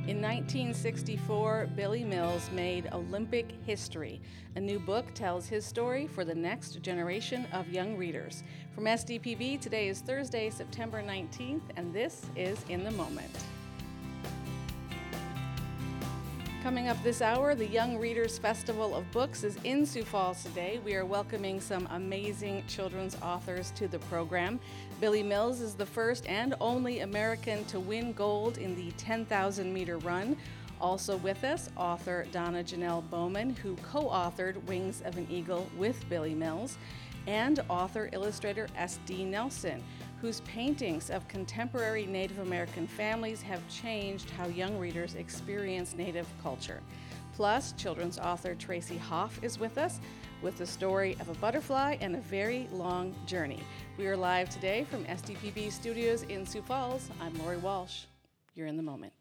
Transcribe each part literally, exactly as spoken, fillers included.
In nineteen sixty-four, Billy Mills made Olympic history. A new book tells his story for the next generation of young readers. From S D P B, today is Thursday, September nineteenth, and this is In the Moment. Coming up this hour, the Young Readers Festival of Books is in Sioux Falls today. We are welcoming some amazing children's authors to the program. Billy Mills is the first and only American to win gold in the ten thousand meter run. Also with us, author Donna Janelle Bowman, who co-authored Wings of an Eagle with Billy Mills, and author-illustrator S D Nelson, whose paintings of contemporary Native American families have changed how young readers experience Native culture. Plus, children's author Tracy Hoff is with us with the story of a butterfly and a very long journey. We are live today from S D P B Studios in Sioux Falls. I'm Lori Walsh. You're in the moment.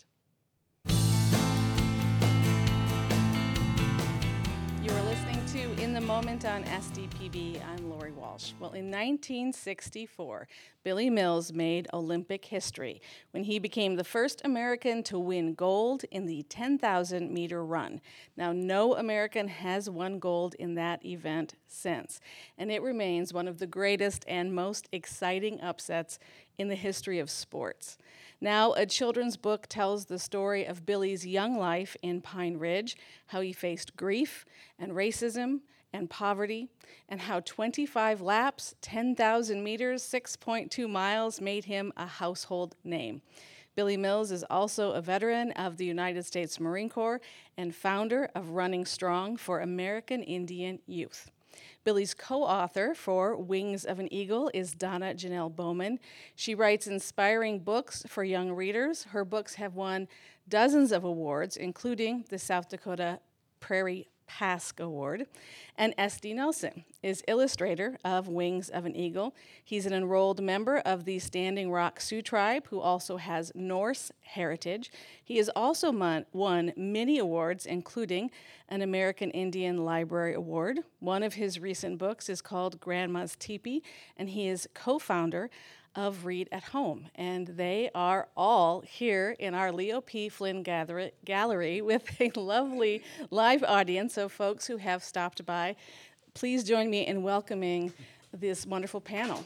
You are listening to In the Moment on S D P B. I'm Lori Walsh. Well, in nineteen sixty-four, Billy Mills made Olympic history when he became the first American to win gold in the ten thousand meter run. Now, no American has won gold in that event since, and it remains one of the greatest and most exciting upsets in the history of sports. Now, a children's book tells the story of Billy's young life in Pine Ridge, how he faced grief and racism and poverty, and how twenty-five laps, ten thousand meters, six point two miles made him a household name. Billy Mills is also a veteran of the United States Marine Corps and founder of Running Strong for American Indian Youth. Billy's co-author for Wings of an Eagle is Donna Janelle Bowman. She writes inspiring books for young readers. Her books have won dozens of awards, including the South Dakota Prairie Pask Award. And S D Nelson is illustrator of Wings of an Eagle. He's an enrolled member of the Standing Rock Sioux Tribe, who also has Norse heritage. He has also mon- won many awards, including an American Indian Library Award. One of his recent books is called Grandma's Teepee, and he is co-founder of Read at Home. And they are all here in our Leo P. Flynn gather- Gallery with a lovely live audience of folks who have stopped by. Please join me in welcoming this wonderful panel.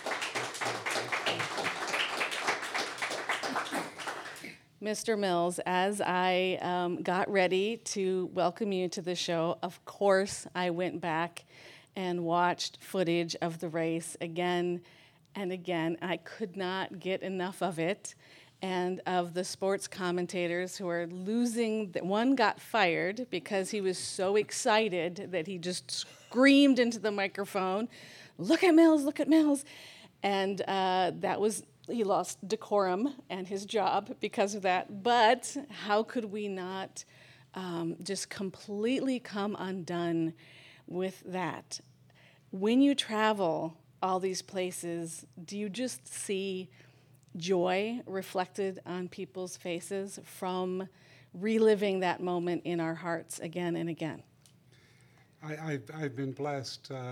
Mister Mills, as I um, got ready to welcome you to the show, of course I went back and watched footage of the race again and again. I could not get enough of it, and of the sports commentators who are losing. One got fired because he was so excited that he just screamed into the microphone, "Look at Mills, look at Mills." And uh, that was, he lost decorum and his job because of that. But how could we not um, just completely come undone with that? When you travel all these places, do you just see joy reflected on people's faces from reliving that moment in our hearts again and again? I, I've, I've been blessed. Uh,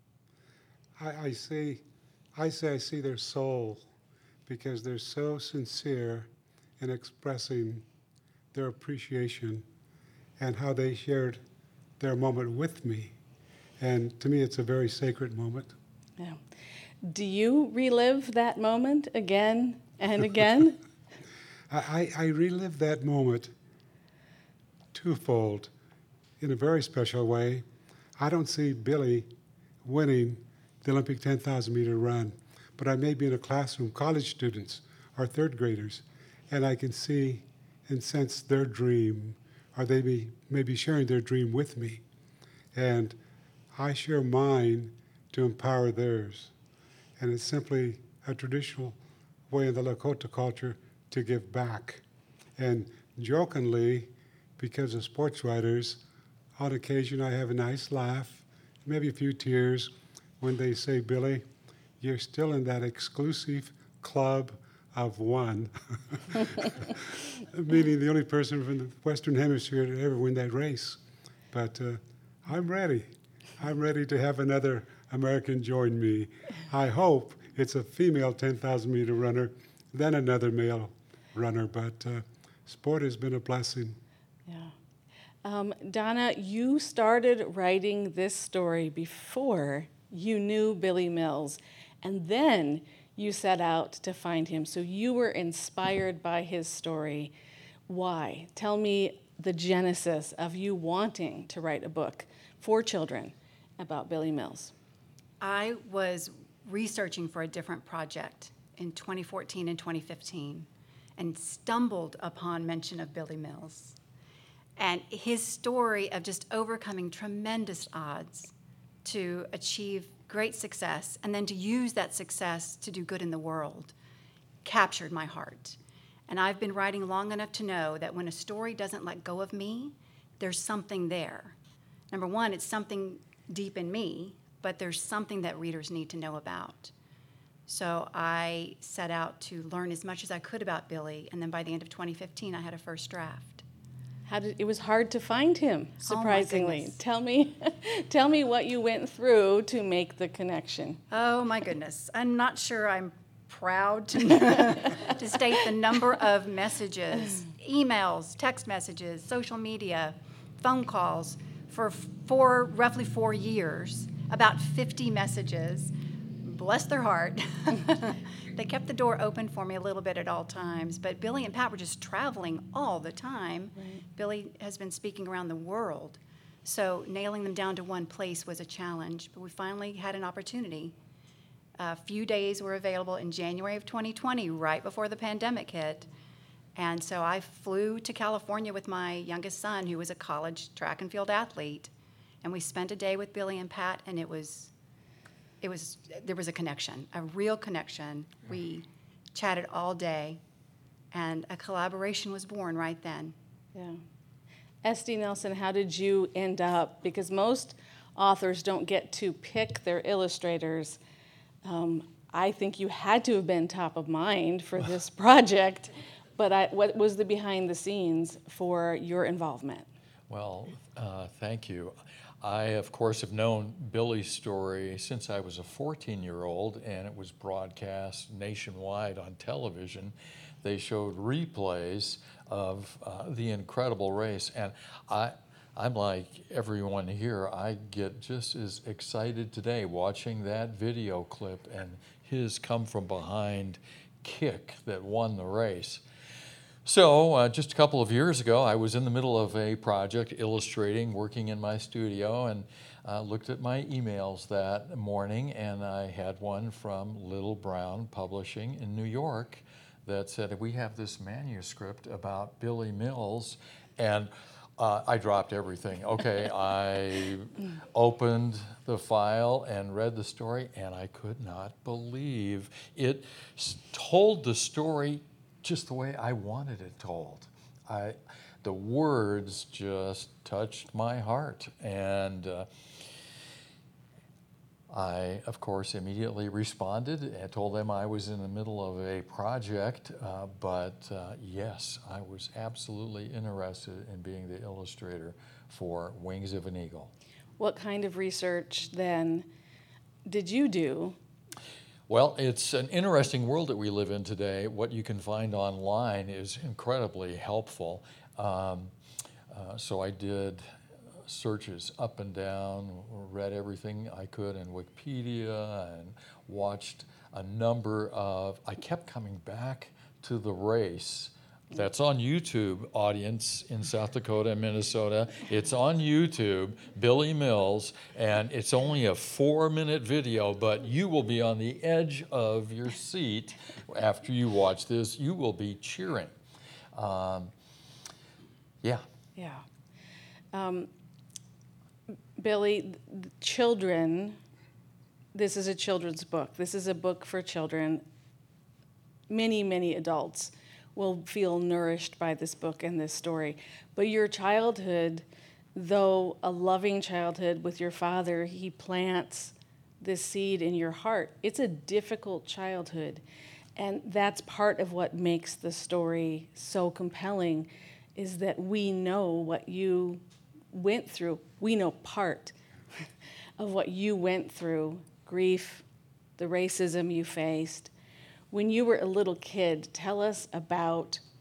I, I see, I say I see their soul because they're so sincere in expressing their appreciation and how they shared their moment with me. And to me, it's a very sacred moment. Yeah. Do you relive that moment again and again? I, I, I relive that moment twofold in a very special way. I don't see Billy winning the Olympic ten thousand meter run, but I may be in a classroom, college students or third graders, and I can see and sense their dream, or they may, may be sharing their dream with me. And I share mine to empower theirs. And it's simply a traditional way in the Lakota culture to give back. And jokingly, because of sports writers, on occasion I have a nice laugh, maybe a few tears, when they say, "Billy, you're still in that exclusive club of one," meaning the only person from the Western Hemisphere to ever win that race. But uh, I'm ready. I'm ready to have another American join me. I hope it's a female ten thousand meter runner, then another male runner, but uh, sport has been a blessing. Yeah. Um, Donna, you started writing this story before you knew Billy Mills, and then you set out to find him. So you were inspired by his story. Why? Tell me the genesis of you wanting to write a book for children about Billy Mills. I was researching for a different project in twenty fourteen and twenty fifteen and stumbled upon mention of Billy Mills and his story of just overcoming tremendous odds to achieve great success and then to use that success to do good in the world captured my heart. And I've been writing long enough to know that when a story doesn't let go of me, there's something there. Number one, it's something deep in me, but there's something that readers need to know about. So I set out to learn as much as I could about Billy, and then by the end of twenty fifteen, I had a first draft. How did, it was hard to find him, surprisingly. goodness. tell me, tell me what you went through to make the connection. Oh my goodness. I'm not sure I'm proud to, to state the number of messages, emails, text messages, social media, phone calls for four, roughly four years, about fifty messages. Bless their heart. They kept the door open for me a little bit at all times, but Billy and Pat were just traveling all the time. Right. Billy has been speaking around the world, so nailing them down to one place was a challenge, but we finally had an opportunity. A few days were available in January of twenty twenty, right before the pandemic hit, and so I flew to California with my youngest son, who was a college track and field athlete, and we spent a day with Billy and Pat, and it was It was, there was a connection, a real connection. We chatted all day, and a collaboration was born right then. Yeah. Esty Nelson, how did you end up? Because most authors don't get to pick their illustrators. Um, I think you had to have been top of mind for this project, but I, what was the behind the scenes for your involvement? Well, uh, thank you. I, of course, have known Billy's story since I was a fourteen-year-old, and it was broadcast nationwide on television. They showed replays of uh, the incredible race, and I, I'm like everyone here, I get just as excited today watching that video clip and his come-from-behind kick that won the race. So uh, just a couple of years ago, I was in the middle of a project illustrating, working in my studio, and uh, looked at my emails that morning, and I had one from Little Brown Publishing in New York that said, we have this manuscript about Billy Mills, and uh, I dropped everything. Okay, I opened the file and read the story, and I could not believe it told the story just the way I wanted it told. I, the words just touched my heart, and uh, I, of course, immediately responded and told them I was in the middle of a project, uh, but uh, yes, I was absolutely interested in being the illustrator for Wings of an Eagle. What kind of research, then, did you do? Well, it's an interesting world that we live in today. What you can find online is incredibly helpful. Um, uh, so I did searches up and down, read everything I could in Wikipedia, and watched a number of, I kept coming back to the race. That's on YouTube, audience in South Dakota and Minnesota. It's on YouTube, Billy Mills, and it's only a four-minute video, but you will be on the edge of your seat after you watch this. You will be cheering. Um, yeah. Yeah. Um, Billy, children, this is a children's book. This is a book for children. Many, many adults will feel nourished by this book and this story. But your childhood, though a loving childhood with your father, he plants this seed in your heart. It's a difficult childhood. And that's part of what makes the story so compelling, is that we know what you went through. We know part of what you went through, grief, the racism you faced. When you were a little kid, tell us about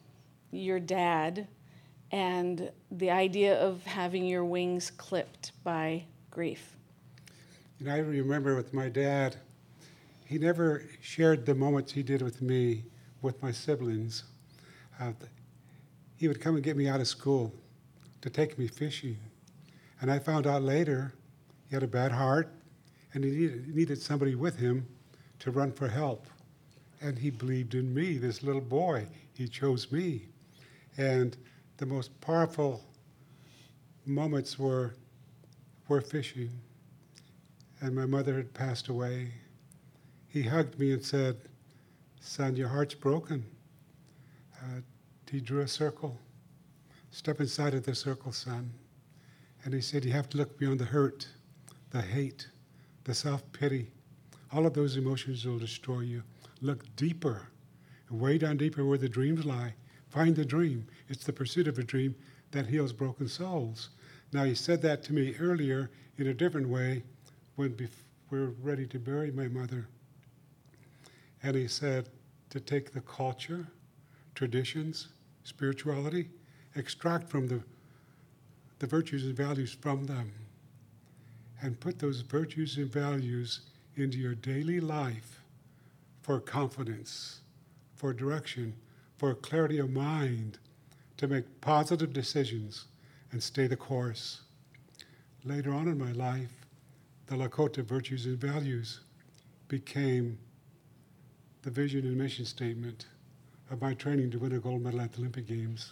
your dad and the idea of having your wings clipped by grief? You know, I remember with my dad, he never shared the moments he did with me, with my siblings. Uh, he would come and get me out of school to take me fishing. And I found out later he had a bad heart and he needed, he needed somebody with him to run for help. And he believed in me, this little boy. He chose me. And the most powerful moments were, were fishing. And my mother had passed away. He hugged me and said, "Son, your heart's broken." Uh, he drew a circle. "Step inside of the circle, son." And he said, "You have to look beyond the hurt, the hate, the self-pity. All of those emotions will destroy you. Look deeper, way down deeper where the dreams lie. Find the dream. It's the pursuit of a dream that heals broken souls." Now, he said that to me earlier in a different way when bef- we were ready to bury my mother. And he said to take the culture, traditions, spirituality, extract from the, the virtues and values from them, and put those virtues and values into your daily life for confidence, for direction, for clarity of mind, to make positive decisions and stay the course. Later on in my life, the Lakota virtues and values became the vision and mission statement of my training to win a gold medal at the Olympic Games.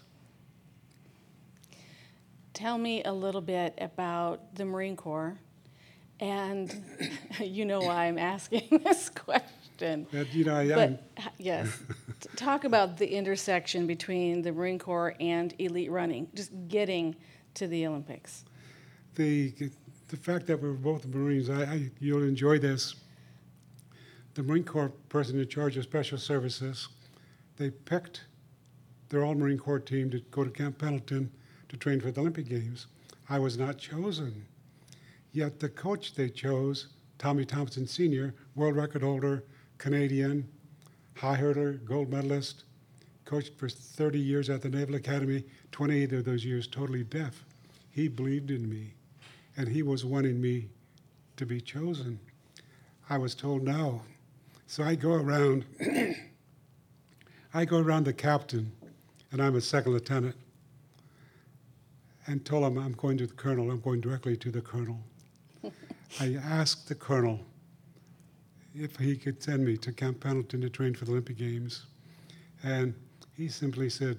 Tell me a little bit about the Marine Corps, and you know why I'm asking this question. That, you know, I, But I'm- h- yes, T- talk about the intersection between the Marine Corps and elite running, just getting to the Olympics. the the fact that we're both Marines, I, I you'll enjoy this. The Marine Corps person in charge of special services, they picked their all Marine Corps team to go to Camp Pendleton to train for the Olympic Games. I was not chosen. Yet the coach they chose, Tommy Thompson Senior, world record holder, Canadian, high hurdler, gold medalist, coached for thirty years at the Naval Academy, twenty-eight of those years totally deaf. He believed in me, and he was wanting me to be chosen. I was told no. So I go around, I go around the captain, and I'm a second lieutenant, and told him I'm going to the colonel, I'm going directly to the colonel. I asked the colonel if he could send me to Camp Pendleton to train for the Olympic Games. And he simply said,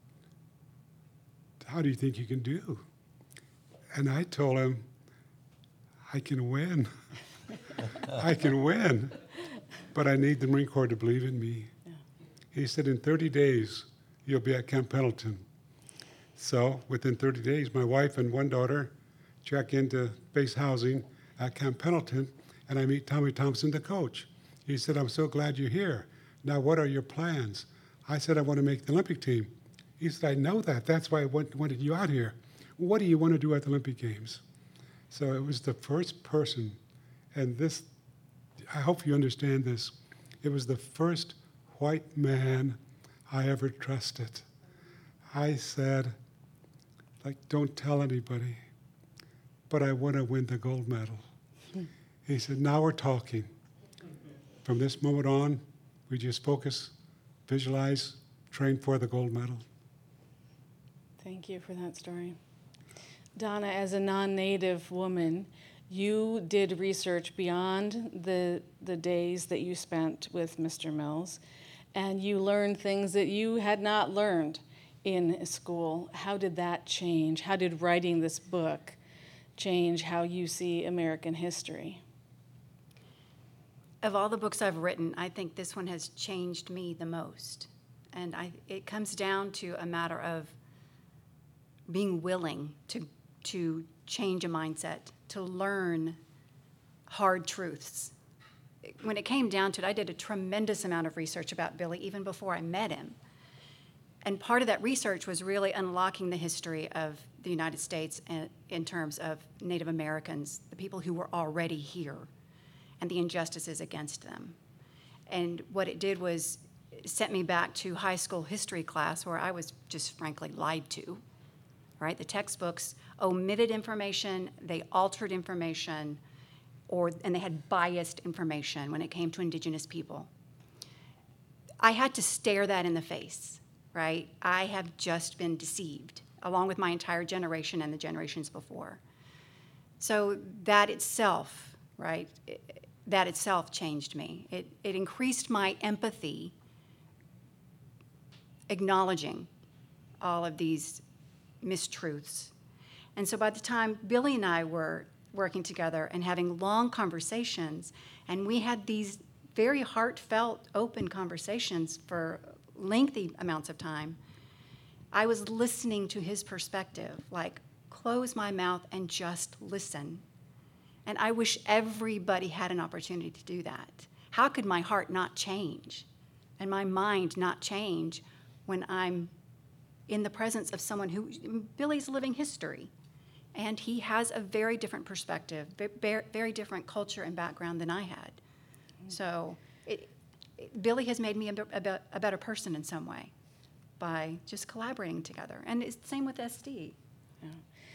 "How do you think you can do?" And I told him, "I can win. I can win. But I need the Marine Corps to believe in me." Yeah. He said, "In thirty days, you'll be at Camp Pendleton." So within thirty days, my wife and one daughter check into base housing at Camp Pendleton, and I meet Tommy Thompson, the coach. He said, "I'm so glad you're here. Now, what are your plans?" I said, "I want to make the Olympic team." He said, "I know that. That's why I want, wanted you out here. What do you want to do at the Olympic Games?" So it was the first person, and this, I hope you understand this, it was the first white man I ever trusted. I said, like, "Don't tell anybody, but I want to win the gold medal." He said, "Now we're talking. From this moment on, we just focus, visualize, train for the gold medal." Thank you for that story. Donna, as a non-native woman, you did research beyond the, the days that you spent with Mister Mills, and you learned things that you had not learned in school. How did that change? How did writing this book change how you see American history? Of all the books I've written, I think this one has changed me the most. And I, it comes down to a matter of being willing to, to change a mindset, to learn hard truths. When it came down to it, I did a tremendous amount of research about Billy even before I met him. And part of that research was really unlocking the history of the United States in, in terms of Native Americans, the people who were already here, and the injustices against them. And what it did was sent me back to high school history class where I was just frankly lied to, right? The textbooks omitted information, they altered information, or, and they had biased information when it came to indigenous people. I had to stare that in the face, right? I have just been deceived, along with my entire generation and the generations before. So that itself, right, it, that itself changed me. It, it increased my empathy, acknowledging all of these mistruths. And so by the time Billy and I were working together and having long conversations, and we had these very heartfelt, open conversations for lengthy amounts of time, I was listening to his perspective, like, close my mouth and just listen. And I wish everybody had an opportunity to do that. How could my heart not change and my mind not change when I'm in the presence of someone who, Billy's living history, and he has a very different perspective, very, very different culture and background than I had. So it, it, Billy has made me a, a, a better person in some way by just collaborating together. And it's the same with S D. Yeah.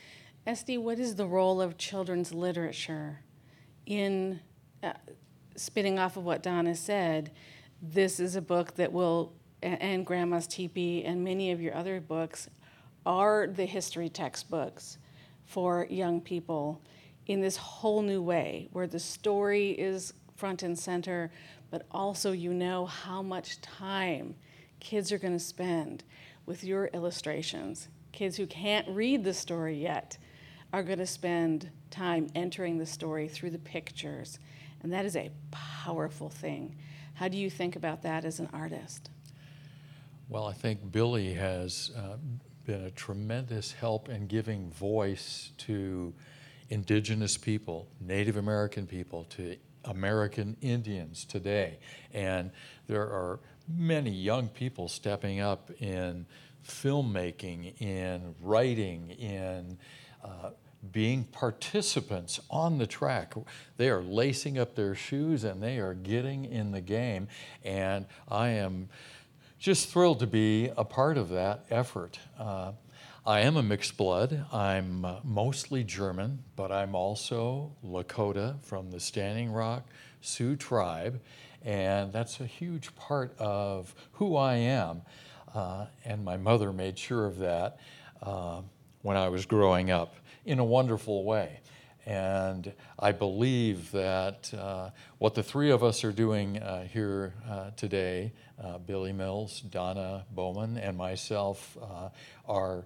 S D, what is the role of children's literature in, uh, spinning off of what Donna said, this is a book that will, and, and Grandma's Teepee and many of your other books are the history textbooks for young people in this whole new way, where the story is front and center, but also you know how much time kids are going to spend with your illustrations. Kids who can't read the story yet are going to spend time entering the story through the pictures, and that is a powerful thing. How do you think about that as an artist? Well, I think Billy has uh, been a tremendous help in giving voice to indigenous people, Native American people, to American Indians today. And there are many young people stepping up in filmmaking, in writing, in uh, being participants on the track. They are lacing up their shoes and they are getting in the game. And I am just thrilled to be a part of that effort. Uh, I am a mixed blood. I'm uh, mostly German, but I'm also Lakota from the Standing Rock Sioux tribe, and that's a huge part of who I am. Uh, and my mother made sure of that uh, when I was growing up in a wonderful way. And I believe that uh, what the three of us are doing uh, here uh, today, uh, Billy Mills, Donna Bowman, and myself, uh, are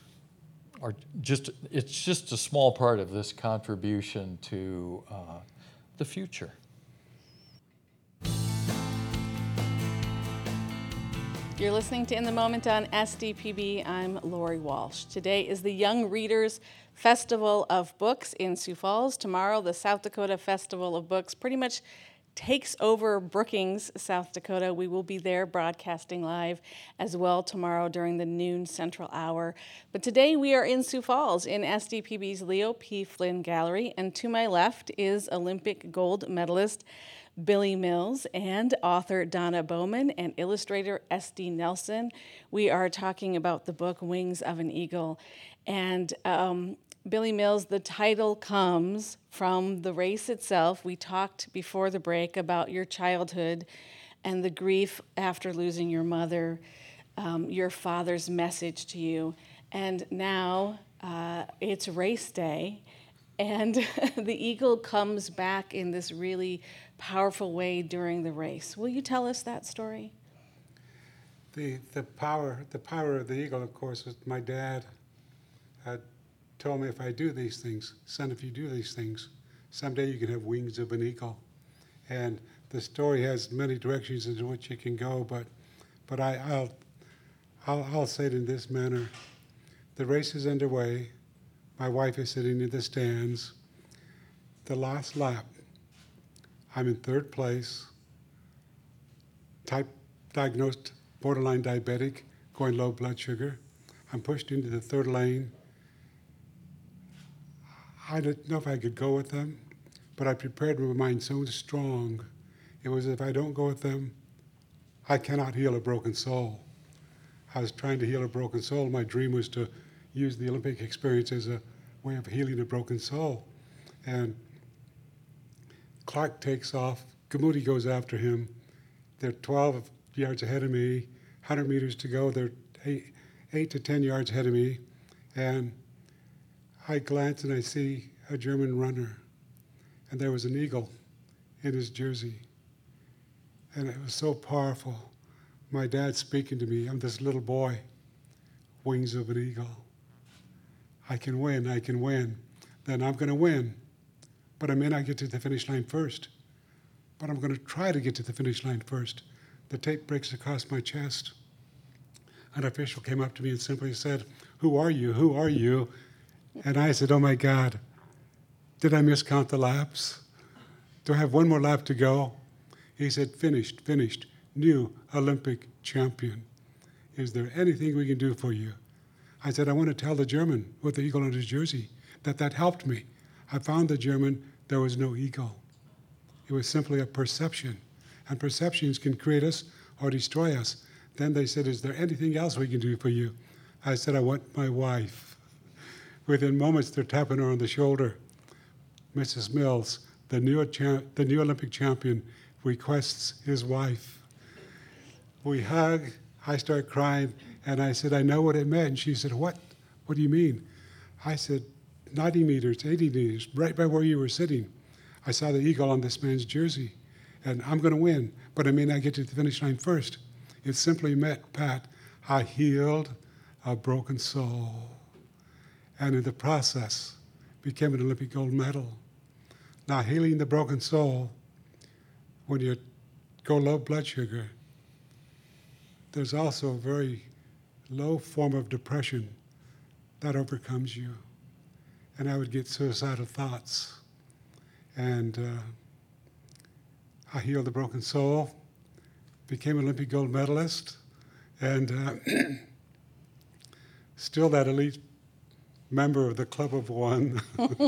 are just, it's just a small part of this contribution to uh, the future. You're listening to In the Moment on S D P B. I'm Lori Walsh. Today is the Young Readers Festival of Books in Sioux Falls. Tomorrow, the South Dakota Festival of Books pretty much takes over Brookings, South Dakota. We will be there broadcasting live as well tomorrow during the noon central hour. But today we are in Sioux Falls in S D P B's Leo P. Flynn Gallery, and to my left is Olympic gold medalist Billy Mills and author Donna Bowman and illustrator S D Nelson. We are talking about the book Wings of an Eagle. And um, Billy Mills, the title comes from the race itself. We talked before the break about your childhood and the grief after losing your mother, um, your father's message to you. And now uh, it's race day, and the eagle comes back in this really powerful way during the race. Will you tell us that story? The the power the power of the eagle, of course, was my dad had told me, if I do these things, son, if you do these things, someday you can have wings of an eagle. And the story has many directions into which it can go, but but I, I'll, I'll I'll say it in this manner. The race is underway. My wife is sitting in the stands. The last lap, I'm in third place, type diagnosed borderline diabetic, going low blood sugar. I'm pushed into the third lane. I didn't know if I could go with them, but I prepared my mind so strong. It was, if I don't go with them, I cannot heal a broken soul. I was trying to heal a broken soul. My dream was to use the Olympic experience as a way of healing a broken soul. And Clark takes off. Gamoudi goes after him. They're twelve yards ahead of me. one hundred meters to go. They're eight, eight to ten yards ahead of me. And I glance and I see a German runner. And there was an eagle in his jersey. And it was so powerful. My dad speaking to me, I'm this little boy, wings of an eagle. I can win, I can win. Then I'm going to win. But I may not get to the finish line first. But I'm going to try to get to the finish line first. The tape breaks across my chest. An official came up to me and simply said, "Who are you? Who are you?" And I said, "Oh my God, did I miscount the laps? Do I have one more lap to go?" He said, "Finished, finished, new Olympic champion. Is there anything we can do for you?" I said, "I want to tell the German with the eagle on his jersey that that helped me." I found the German, there was no eagle. It was simply a perception. And perceptions can create us or destroy us. Then they said, "Is there anything else we can do for you?" I said, "I want my wife." Within moments, they're tapping her on the shoulder. "Missus Mills, the new, cha- the new Olympic champion, requests his wife." We hug, I start crying, and I said, "I know what it meant." And she said, "What? What do you mean?" I said, ninety meters, eighty meters, right by where you were sitting. I saw the eagle on this man's jersey, and I'm going to win, but I may not get to the finish line first. It simply meant, Pat, I healed a broken soul, and in the process, became an Olympic gold medal. Now, healing the broken soul, when you go low blood sugar, there's also a very low form of depression that overcomes you. And I would get suicidal thoughts. And uh, I healed the broken soul, became an Olympic gold medalist, and uh, still that elite member of the Club of One.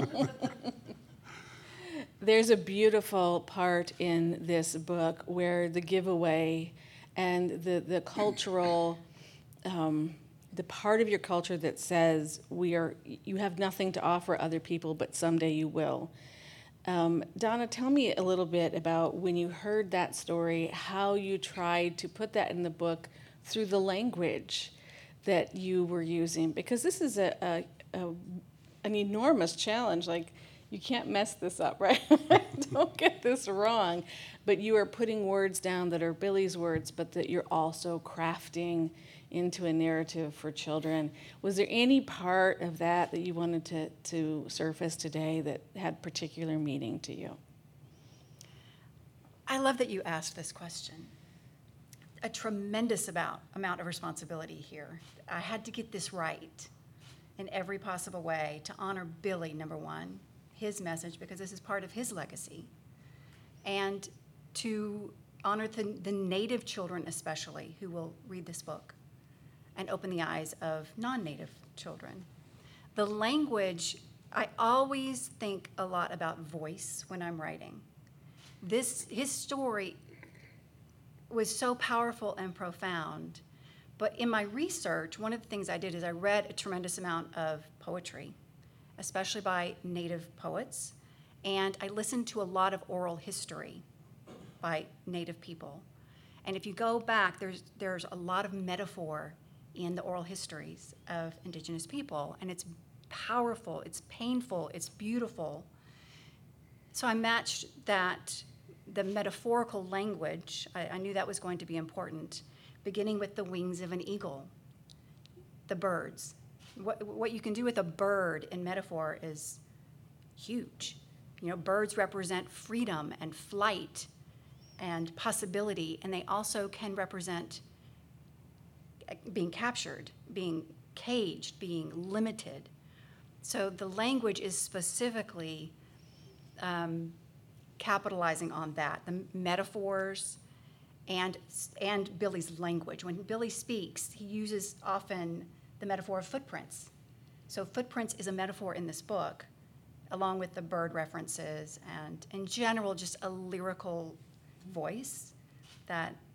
There's a beautiful part in this book where the giveaway and the, the cultural, um, the part of your culture that says we are, you have nothing to offer other people, but someday you will. Um, Donna, tell me a little bit about when you heard that story, how you tried to put that in the book through the language that you were using, because this is a, a, a an enormous challenge. Like, you can't mess this up, right? Don't get this wrong. But you are putting words down that are Billy's words, but that you're also crafting into a narrative for children. Was there any part of that that you wanted to, to surface today that had particular meaning to you? I love that you asked this question. A tremendous amount, amount of responsibility here. I had to get this right in every possible way to honor Billy, number one, his message, because this is part of his legacy, and to honor the, the Native children especially who will read this book and open the eyes of non-Native children. The language, I always think a lot about voice when I'm writing. This, his story was so powerful and profound, but in my research, one of the things I did is I read a tremendous amount of poetry, especially by Native poets, and I listened to a lot of oral history by Native people. And if you go back, there's, there's a lot of metaphor in the oral histories of Indigenous people, and it's powerful, it's painful, it's beautiful. So I matched that, the metaphorical language, I, I knew that was going to be important, beginning with the wings of an eagle, the birds. What, what you can do with a bird in metaphor is huge. You know, birds represent freedom and flight and possibility, and they also can represent being captured, being caged, being limited. So the language is specifically um, capitalizing on that, the metaphors and, and Billy's language. When Billy speaks, he uses often the metaphor of footprints. So footprints is a metaphor in this book, along with the bird references and, in general, just a lyrical voice that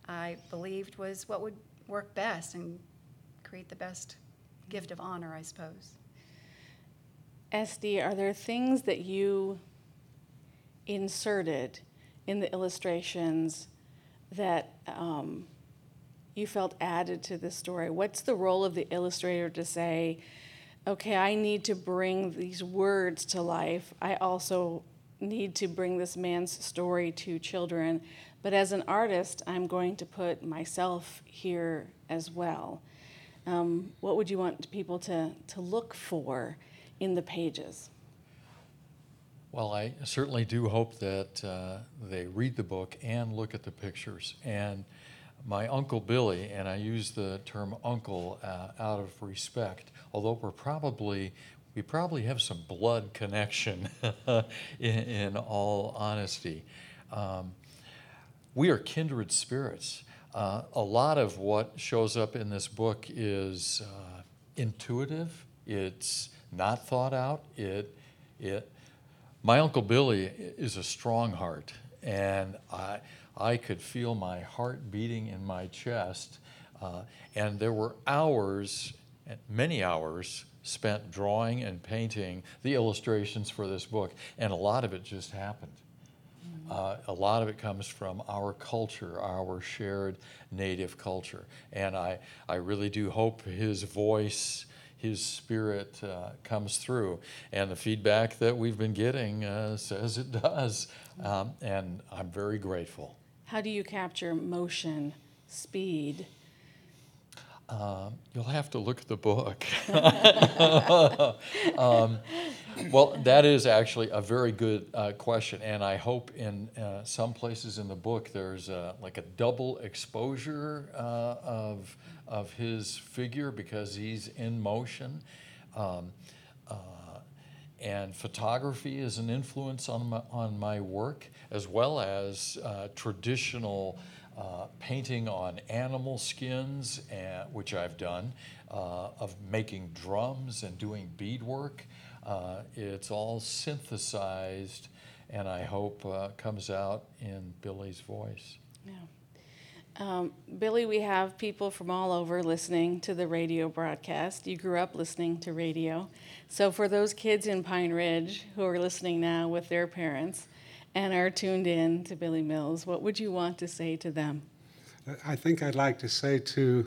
I believed was what would work best and create the best gift of honor, I suppose. Esty, are there things that you inserted in the illustrations that um, you felt added to the story? What's the role of the illustrator to say, okay, I need to bring these words to life. I also need to bring this man's story to children. But as an artist, I'm going to put myself here as well. Um, what would you want people to, to look for in the pages? Well, I certainly do hope that uh, they read the book and look at the pictures. And my Uncle Billy, and I use the term uncle uh, out of respect, although we're probably, we probably have some blood connection in, in all honesty. Um, we are kindred spirits. Uh, a lot of what shows up in this book is uh, intuitive. It's not thought out. It, it, my Uncle Billy is a strong heart, and I, I could feel my heart beating in my chest. Uh, and there were hours, many hours, spent drawing and painting the illustrations for this book, and a lot of it just happened. Uh, a lot of it comes from our culture, our shared native culture. And I, I really do hope his voice, his spirit uh, comes through. And the feedback that we've been getting uh, says it does. Um, and I'm very grateful. How do you capture motion, speed? Um, you'll have to look at the book. um, well, that is actually a very good uh, question, and I hope in uh, some places in the book there's uh, like a double exposure uh, of of his figure because he's in motion. Um, uh, and photography is an influence on my, on my work, as well as uh, traditional Uh, painting on animal skins, and, which I've done, uh, of making drums and doing beadwork. Uh, it's all synthesized, and I hope uh, comes out in Billy's voice. Yeah. Um, Billy, we have people from all over listening to the radio broadcast. You grew up listening to radio. So for those kids in Pine Ridge who are listening now with their parents, and are tuned in to Billy Mills, what would you want to say to them? I think I'd like to say to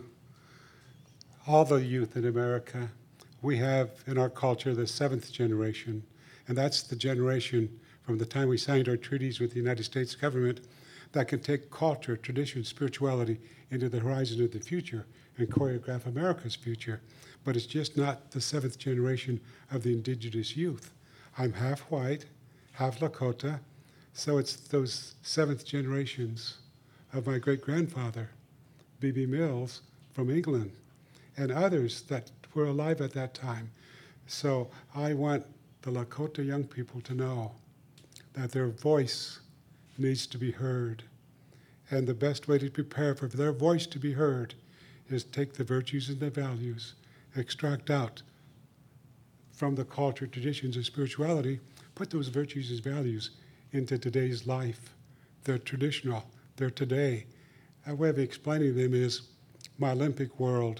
all the youth in America, we have in our culture the seventh generation, and that's the generation from the time we signed our treaties with the United States government that can take culture, tradition, spirituality into the horizon of the future and choreograph America's future. But it's just not the seventh generation of the indigenous youth. I'm half white, half Lakota, so it's those seventh generations of my great-grandfather, B B Mills, from England, and others that were alive at that time. So I want the Lakota young people to know that their voice needs to be heard. And the best way to prepare for their voice to be heard is take the virtues and the values, extract out from the culture, traditions, and spirituality, put those virtues and values into today's life. They're traditional, they're today. A way of explaining them is my Olympic world.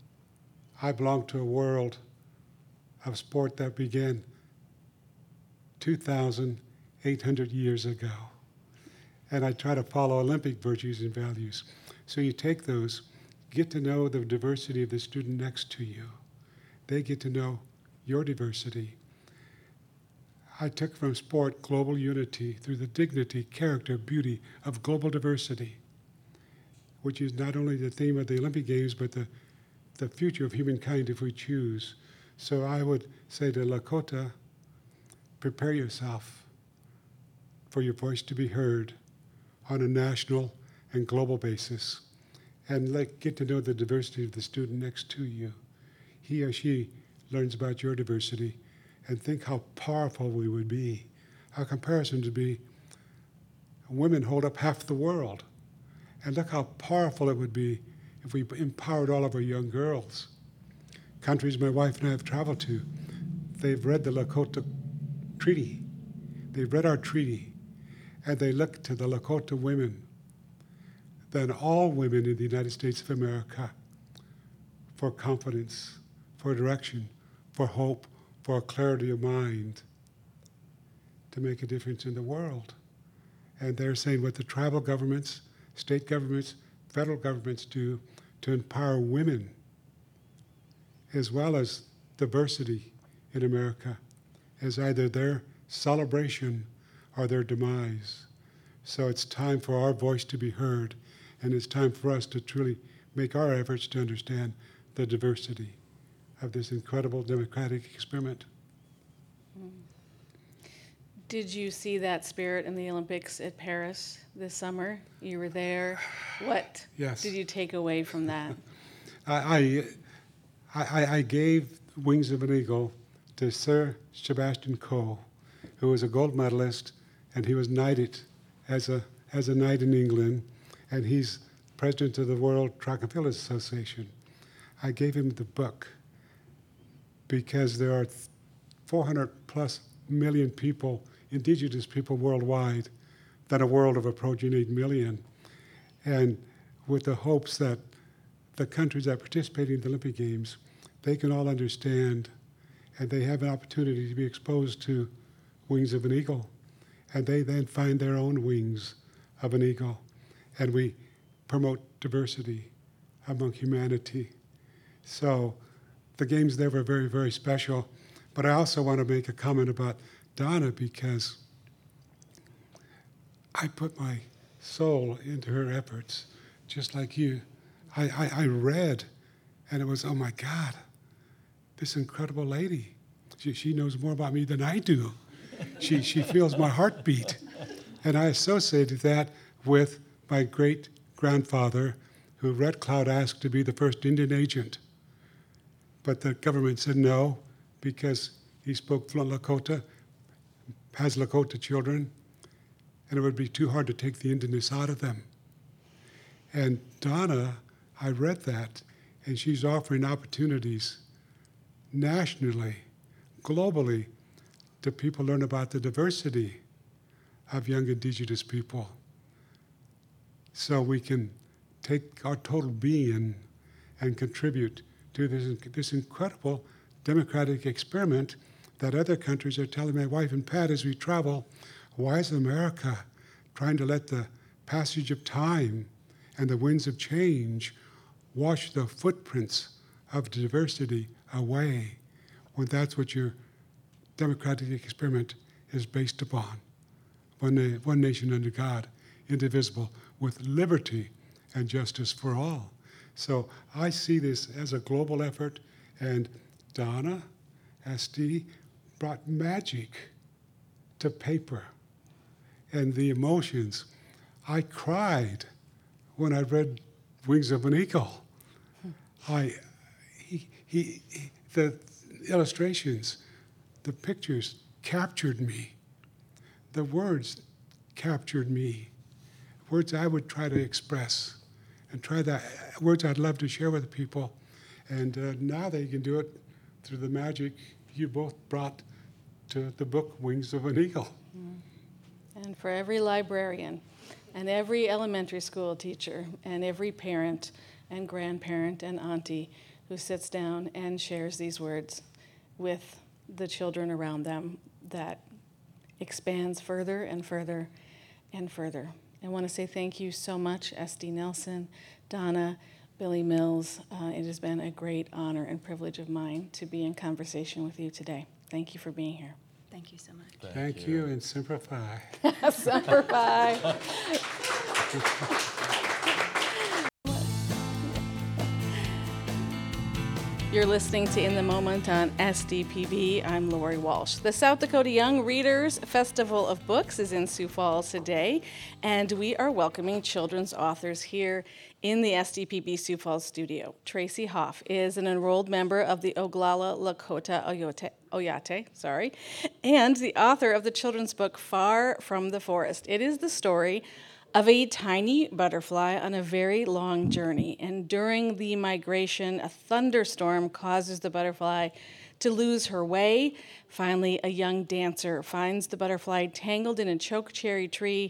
I belong to a world of sport that began two thousand eight hundred years ago. And I try to follow Olympic virtues and values. So you take those, get to know the diversity of the student next to you. They get to know your diversity. I took from sport global unity through the dignity, character, beauty of global diversity, which is not only the theme of the Olympic Games, but the, the future of humankind if we choose. So I would say to Lakota, prepare yourself for your voice to be heard on a national and global basis, and like, get to know the diversity of the student next to you. He or she learns about your diversity, and think how powerful we would be. Our comparison would be, women hold up half the world. And look how powerful it would be if we empowered all of our young girls. Countries my wife and I have traveled to, they've read the Lakota Treaty. They've read our treaty, and they look to the Lakota women than all women in the United States of America for confidence, for direction, for hope, for clarity of mind, to make a difference in the world. And they're saying what the tribal governments, state governments, federal governments do to empower women, as well as diversity in America, is either their celebration or their demise. So it's time for our voice to be heard, and it's time for us to truly make our efforts to understand the diversity of this incredible democratic experiment. Did you see that spirit in the Olympics at Paris this summer? You were there. What Yes. did you take away from that? I, I, I, I gave Wings of an Eagle to Sir Sebastian Coe, who was a gold medalist, and he was knighted as a, as a knight in England, and he's president of the World Track and Field Association. I gave him the book because there are four hundred plus million people, indigenous people worldwide, than a world of approaching eight million. And with the hopes that the countries that participate in the Olympic Games, they can all understand and they have an opportunity to be exposed to Wings of an Eagle. And they then find their own wings of an eagle. And we promote diversity among humanity. So the games there were very, very special. But I also want to make a comment about Donna, because I put my soul into her efforts, just like you. I, I, I read, and it was, oh my God, this incredible lady. She, she knows more about me than I do. She, she feels my heartbeat. And I associated that with my great-grandfather, who Red Cloud asked to be the first Indian agent. But the government said no, because he spoke fluent Lakota, has Lakota children, and it would be too hard to take the Indianness out of them. And Donna, I read that, and she's offering opportunities nationally, globally, to people learn about the diversity of young indigenous people. So we can take our total being and contribute to this, this incredible democratic experiment that other countries are telling my wife and Pat as we travel, why is America trying to let the passage of time and the winds of change wash the footprints of diversity away, when that's what your democratic experiment is based upon? One, na- one nation under God, indivisible, with liberty and justice for all. So I see this as a global effort, and Donna, S D, brought magic to paper and the emotions. I cried when I read Wings of an Eagle. I, he, he, he, the illustrations, the pictures captured me. The words captured me. Words I would try to express and try that, words I'd love to share with people. And uh, now they can do it through the magic you both brought to the book Wings of an Eagle. And for every librarian and every elementary school teacher and every parent and grandparent and auntie who sits down and shares these words with the children around them, that expands further and further and further. I want to say thank you so much, S D Nelson, Donna, Billy Mills. Uh, it has been a great honor and privilege of mine to be in conversation with you today. Thank you for being here. Thank you so much. Thank, Thank you, and Semper Fi. Semper Fi. You're listening to In the Moment on S D P B. I'm Lori Walsh. The South Dakota Young Readers Festival of Books is in Sioux Falls today, and we are welcoming children's authors here in the S D P B Sioux Falls studio. Tracy Hoff is an enrolled member of the Oglala Lakota Oyate, Oyate, sorry, and the author of the children's book Far from the Forest. It is the story of a tiny butterfly on a very long journey, and during the migration, a thunderstorm causes the butterfly to lose her way. Finally, a young dancer finds the butterfly tangled in a chokecherry tree,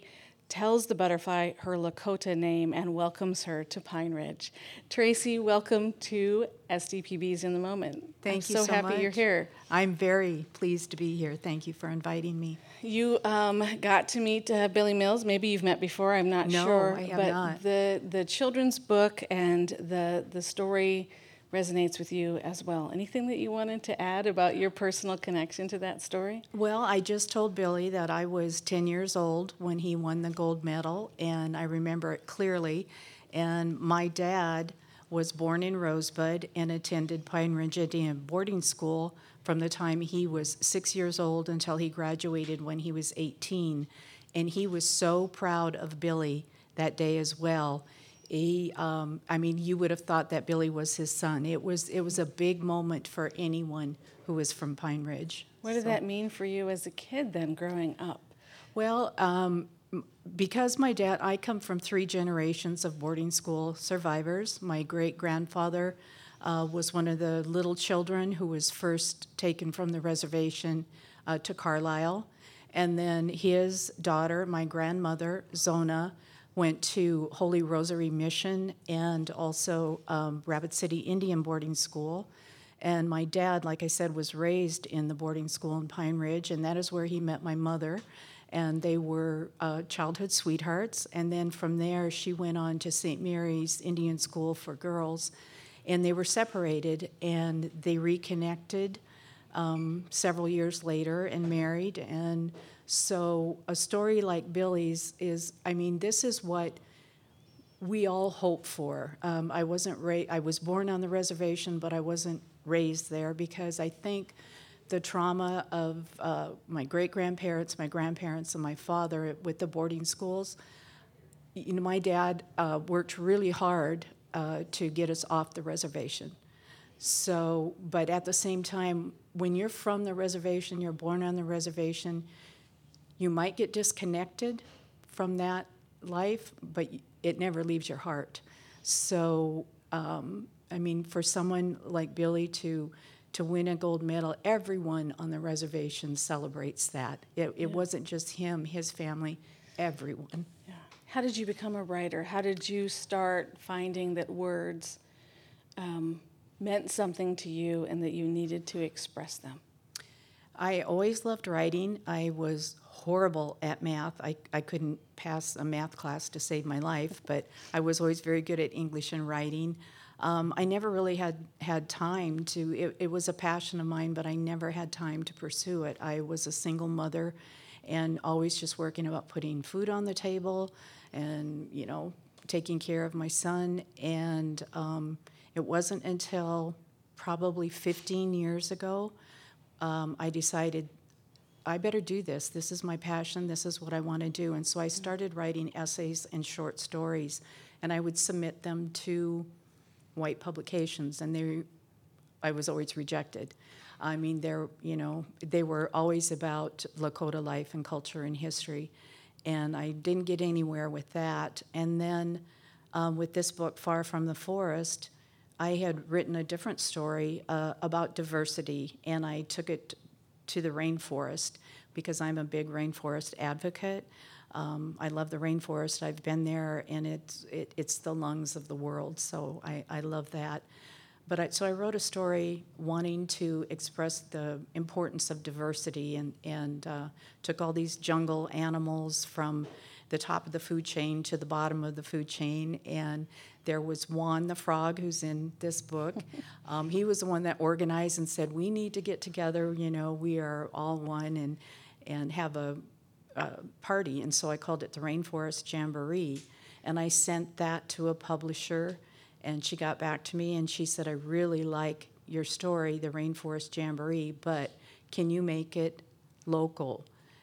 tells the butterfly her Lakota name and welcomes her to Pine Ridge. Tracy, welcome to S D P B's In the Moment. Thank I'm you so, so happy much. you're here. I'm very pleased to be here. Thank you for inviting me. You um, got to meet uh, Billy Mills. Maybe you've met before. I'm not No, sure. I have but not. the the children's book and the the story resonates with you as well. Anything that you wanted to add about your personal connection to that story? Well, I just told Billy that I was ten years old when he won the gold medal, and I remember it clearly. And my dad was born in Rosebud and attended Pine Ridge Indian boarding school from the time he was six years old until he graduated when he was eighteen. And he was so proud of Billy that day as well. He, um, I mean, you would have thought that Billy was his son. It was, it was a big moment for anyone who was from Pine Ridge. What did So- that mean for you as a kid then, growing up? Well, um, m- because my dad, I come from three generations of boarding school survivors. My great-grandfather uh, was one of the little children who was first taken from the reservation uh, to Carlisle. And then his daughter, my grandmother, Zona, went to Holy Rosary Mission and also um, Rapid City Indian Boarding School. And my dad, like I said, was raised in the boarding school in Pine Ridge, and that is where he met my mother. And they were uh, childhood sweethearts. And then from there, she went on to Saint Mary's Indian School for Girls. And they were separated, and they reconnected um, several years later and married. And so a story like Billy's is, I mean, this is what we all hope for. Um, I wasn't ra- I was born on the reservation, but I wasn't raised there because I think the trauma of uh, my great-grandparents, my grandparents, and my father with the boarding schools, you know, my dad uh, worked really hard uh, to get us off the reservation. So, but at the same time, when you're from the reservation, you're born on the reservation, you might get disconnected from that life, but it never leaves your heart. So, um, I mean, for someone like Billy to to win a gold medal, everyone on the reservation celebrates that. It, it wasn't just him, his family, everyone. Yeah. How did you become a writer? How did you start finding that words um, meant something to you and that you needed to express them? I always loved writing. I was horrible at math. I, I couldn't pass a math class to save my life, but I was always very good at English and writing. Um, I never really had, had time to, it, it was a passion of mine, but I never had time to pursue it. I was a single mother and always just working about putting food on the table and, you know, taking care of my son. And um, it wasn't until probably fifteen years ago um, I decided I better do this. This is my passion. This is what I want to do. And so I started writing essays and short stories, and I would submit them to white publications, and they, I was always rejected. I mean, they're, you know, they were always about Lakota life and culture and history, and I didn't get anywhere with that. And then um, with this book, Far from the Forest, I had written a different story uh, about diversity, and I took it to the rainforest because I'm a big rainforest advocate. Um, I love the rainforest. I've been there, and it's it, it's the lungs of the world. So I, I love that. But I, so I wrote a story wanting to express the importance of diversity, and and uh, took all these jungle animals from the top of the food chain to the bottom of the food chain. And there was Juan the frog, who's in this book. Um, he was the one that organized and said, we need to get together, you know, we are all one, and and have a, a party. And so I called it the Rainforest Jamboree. And I sent that to a publisher, and she got back to me and she said, I really like your story, the Rainforest Jamboree, but can you make it local?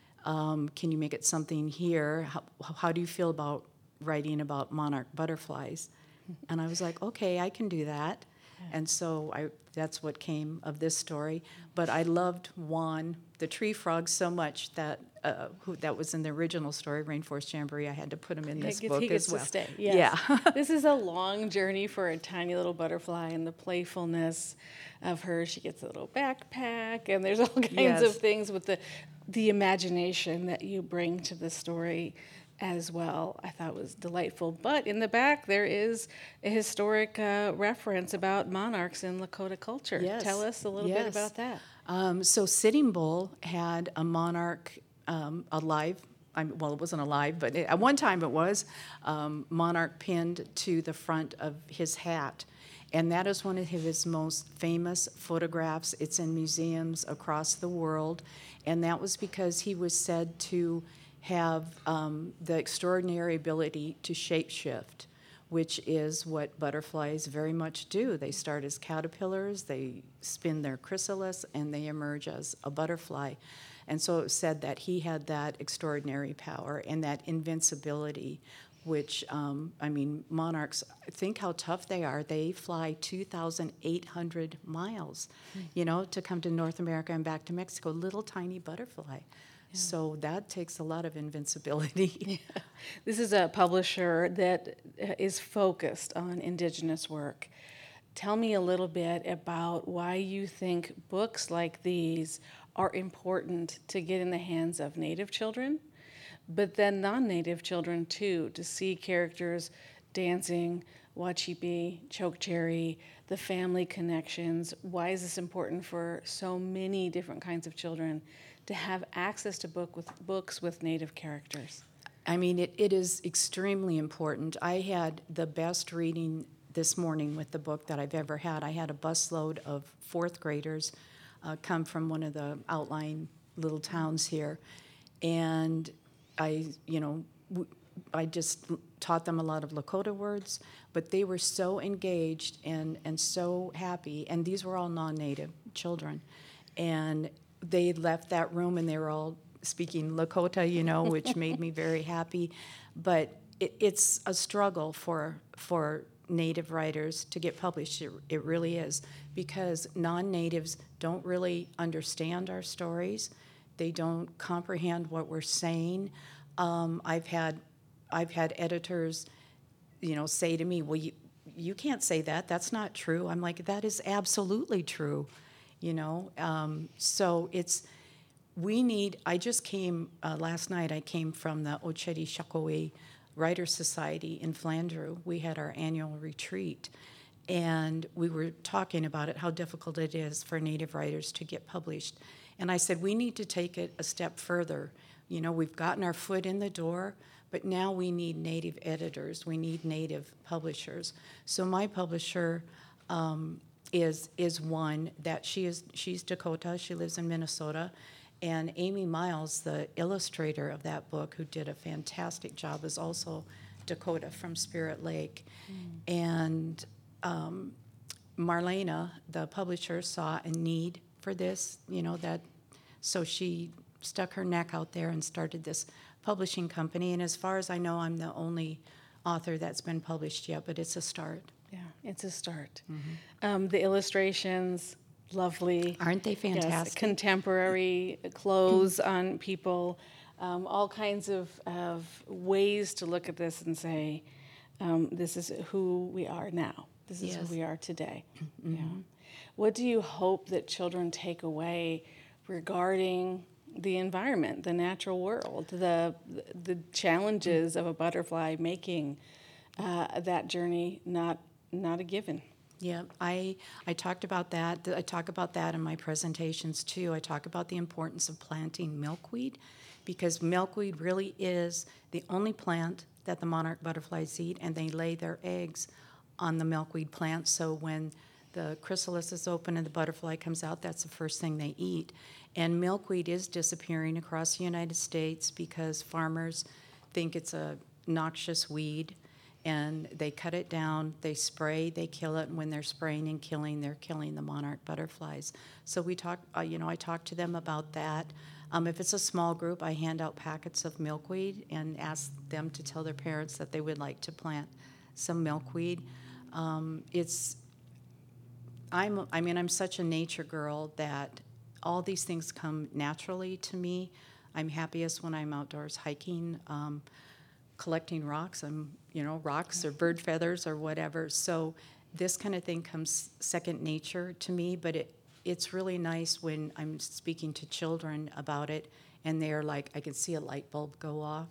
Um, can you make it something here? How, how do you feel about writing about monarch butterflies? And I was like, okay, I can do that. And so I, that's what came of this story. But I loved Juan, the tree frog, so much that uh, who, that was in the original story, Rainforest Jamboree. I had to put him in this he gets, book he gets as well. to stay. Yes. Yeah. This is a long journey for a tiny little butterfly, and the playfulness of her. She gets a little backpack, and there's all kinds Yes. of things with the the imagination that you bring to the story. as well. I thought was delightful. But in the back, there is a historic uh, reference about monarchs in Lakota culture. Yes. Tell us a little bit Yes. about that. Um, so Sitting Bull had a monarch um, alive. I mean, well, it wasn't alive, but it, at one time it was, um, monarch pinned to the front of his hat. And that is one of his most famous photographs. It's in museums across the world. And that was because he was said to have um, the extraordinary ability to shapeshift, which is what butterflies very much do. They start as caterpillars, they spin their chrysalis, and they emerge as a butterfly. And so it was said that he had that extraordinary power and that invincibility, which, um, I mean, monarchs, think how tough they are. They fly two thousand eight hundred miles, you know, to come to North America and back to Mexico, little tiny butterfly. So that takes a lot of invincibility. This is a publisher that is focused on Indigenous work. Tell me a little bit about why you think books like these are important to get in the hands of Native children, but then non-Native children too, to see characters dancing, Wachipi, Chokecherry, the family connections. Why is this important for so many different kinds of children to have access to book with books with Native characters? I mean, it, it is extremely important. I had the best reading this morning with the book that I've ever had. I had a busload of fourth graders uh, come from one of the outlying little towns here, and I, you know, w- I just taught them a lot of Lakota words, but they were so engaged and, and so happy, and these were all non-Native children, and they left that room and they were all speaking Lakota, you know, which made me very happy. But it, it's a struggle for for Native writers to get published. It, it really is, because non-Natives don't really understand our stories. They don't comprehend what we're saying. Um, I've had I've had editors, you know, say to me, "Well, you you can't say that. That's not true." I'm like, "That is absolutely true." You know, um, so it's, we need, I just came, uh, last night I came from the Ocheri Shakowee Writers Society in Flandreau. We had our annual retreat, and we were talking about it, how difficult it is for Native writers to get published. And I said, we need to take it a step further. You know, we've gotten our foot in the door, but now we need Native editors, we need Native publishers. So my publisher, um, is is one that she is she's Dakota, she lives in Minnesota, and Amy Miles, the illustrator of that book, who did a fantastic job, is also Dakota from Spirit Lake. Mm. And um, Marlena, the publisher, saw a need for this, you know, that, so she stuck her neck out there and started this publishing company. And as far as I know, I'm the only author that's been published yet, but it's a start. Yeah, it's a start. Mm-hmm. Um, the illustrations, lovely. Aren't they fantastic? Yes, contemporary clothes on people, um, all kinds of, of ways to look at this and say, um, this is who we are now. This is Yes. who we are today. Mm-hmm. Yeah. What do you hope that children take away regarding the environment, the natural world, the the challenges of a butterfly making uh, that journey not not a given? Yeah, I I talked about that. I talk about that in my presentations too. I talk about the importance of planting milkweed, because milkweed really is the only plant that the monarch butterflies eat, and they lay their eggs on the milkweed plant. So when the chrysalis is open and the butterfly comes out, that's the first thing they eat. And milkweed is disappearing across the United States because farmers think it's a noxious weed, and they cut it down, they spray, they kill it, and when they're spraying and killing, they're killing the monarch butterflies. So we talk, uh, you know, I talk to them about that. Um, if it's a small group, I hand out packets of milkweed and ask them to tell their parents that they would like to plant some milkweed. Um, it's, I'm, I mean, I'm such a nature girl that all these things come naturally to me. I'm happiest when I'm outdoors hiking, um, collecting rocks. I'm, you know, rocks or bird feathers or whatever. So this kind of thing comes second nature to me, but it, it's really nice when I'm speaking to children about it and they're like, I can see a light bulb go off.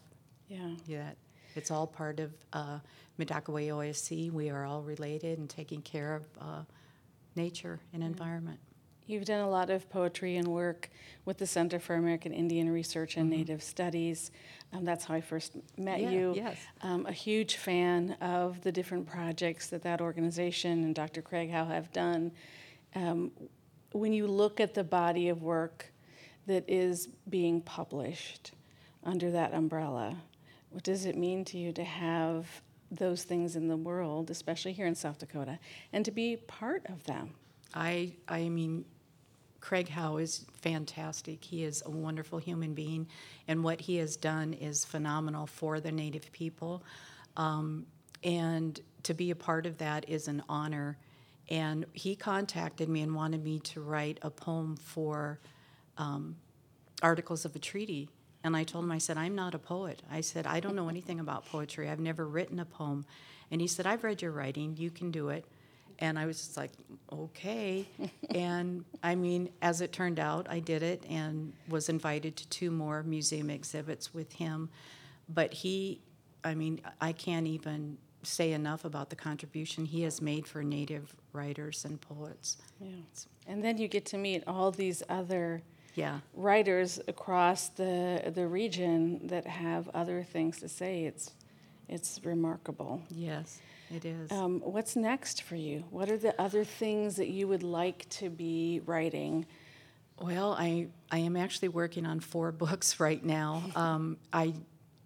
Yeah. Yeah, it's all part of uh, Medakaway O S C. We are all related and taking care of uh, nature and environment. You've done a lot of poetry and work with the Center for American Indian Research and Native Studies. Um, that's how I first met Yeah, you. yes. Um, a huge fan of the different projects that that organization and Doctor Craig Howe have done. Um, when you look at the body of work that is being published under that umbrella, what does it mean to you to have those things in the world, especially here in South Dakota, and to be part of them? I, I mean, Craig Howe is fantastic. He is a wonderful human being, and what he has done is phenomenal for the Native people. Um, and to be a part of that is an honor. And he contacted me and wanted me to write a poem for um, Articles of a Treaty. And I told him, I said, I'm not a poet. I said, I don't know anything about poetry. I've never written a poem. And he said, I've read your writing. You can do it. And I was just like, okay. And I mean, as it turned out, I did it and was invited to two more museum exhibits with him. But he, I mean, I can't even say enough about the contribution he has made for Native writers and poets. Yeah. And then you get to meet all these other Yeah. writers across the the region that have other things to say. It's it's remarkable. Yes, it is. Um, what's next for you? What are the other things that you would like to be writing? Well, I, I am actually working on four books right now. Um, I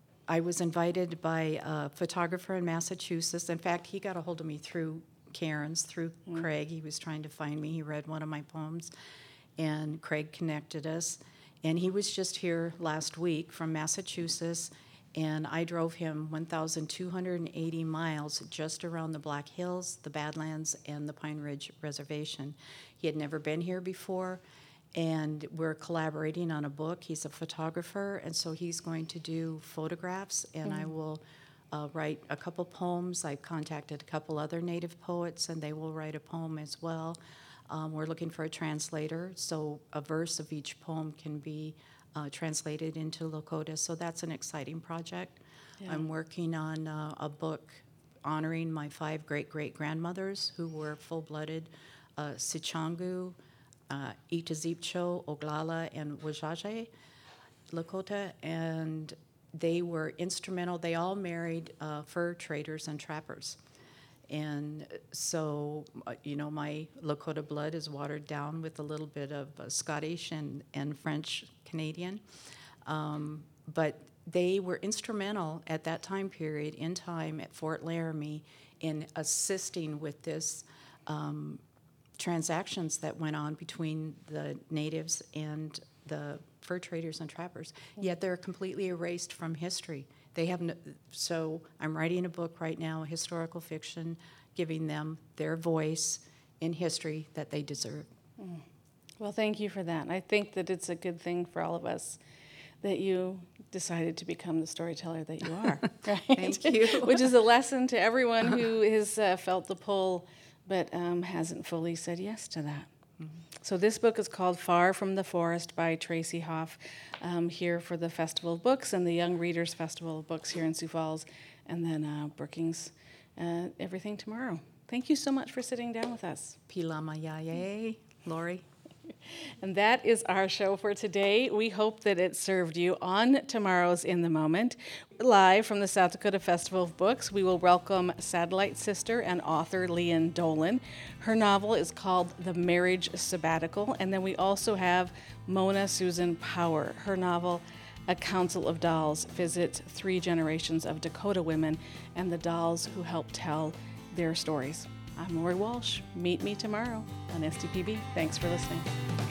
I was invited by a photographer in Massachusetts. In fact, he got a hold of me through Karen's, through mm. Craig. He was trying to find me. He read one of my poems, and Craig connected us. And he was just here last week from Massachusetts, and I drove him one thousand two hundred eighty miles just around the Black Hills, the Badlands, and the Pine Ridge Reservation. He had never been here before, and we're collaborating on a book. He's a photographer, and so he's going to do photographs, and mm. I will uh, write a couple poems. I've contacted a couple other Native poets, and they will write a poem as well. Um, we're looking for a translator, so a verse of each poem can be uh, translated into Lakota, so that's an exciting project. Yeah. I'm working on uh, a book honoring my five great-great-grandmothers who were full-blooded uh, Sichangu, uh, Itazipcho, Oglala, and Wajaje Lakota, and they were instrumental. They all married uh, fur traders and trappers. And so, uh, you know, my Lakota blood is watered down with a little bit of uh, Scottish and, and French Canadian. Um, but they were instrumental at that time period in time at Fort Laramie in assisting with this um, transactions that went on between the natives and the fur traders and trappers. Yet they're completely erased from history. They have no, so I'm writing a book right now, historical fiction, giving them their voice in history that they deserve. Mm. Well, thank you for that. I think that it's a good thing for all of us that you decided to become the storyteller that you are. Right? Thank you. Which is a lesson to everyone who has uh, felt the pull but um, hasn't fully said yes to that. Mm-hmm. So this book is called Far from the Forest by Tracy Hoff, um, here for the Festival of Books and the Young Readers Festival of Books here in Sioux Falls, and then uh, Brookings, uh, everything tomorrow. Thank you so much for sitting down with us. Pilamayaye, Lori. And that is our show for today. We hope that it served you on tomorrow's In the Moment. Live from the South Dakota Festival of Books, we will welcome satellite sister and author Leanne Dolan. Her novel is called The Marriage Sabbatical. And then we also have Mona Susan Power. Her novel, A Council of Dolls, visits three generations of Dakota women and the dolls who help tell their stories. I'm Lori Walsh. Meet me tomorrow on S D P B. Thanks for listening.